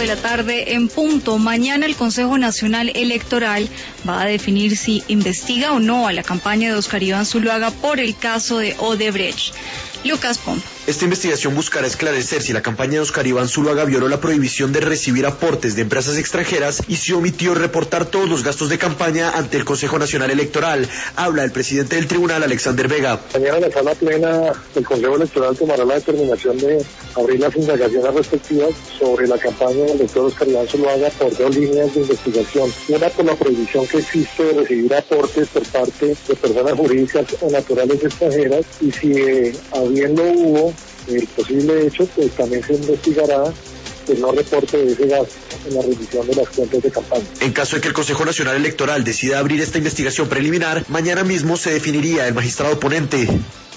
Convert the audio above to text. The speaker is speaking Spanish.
de la tarde en punto. Mañana el Consejo Nacional Electoral va a definir si investiga o no a la campaña de Óscar Iván Zuluaga por el caso de Odebrecht. Lucas Pompa. Esta investigación buscará esclarecer si la campaña de Óscar Iván Zuluaga violó la prohibición de recibir aportes de empresas extranjeras y si omitió reportar todos los gastos de campaña ante el Consejo Nacional Electoral. Habla el presidente del tribunal, Alexander Vega. Mañana en la sala plena el Consejo Electoral tomará la determinación de abrir las indagaciones respectivas sobre la campaña del doctor Óscar Iván Zuluaga por dos líneas de investigación. Una por la prohibición que existe de recibir aportes por parte de personas jurídicas o naturales extranjeras y si habiendo hubo el posible hecho, pues también se investigará el no reporte de ese gasto en la rendición de las cuentas de campaña. En caso de que el Consejo Nacional Electoral decida abrir esta investigación preliminar, mañana mismo se definiría el magistrado ponente.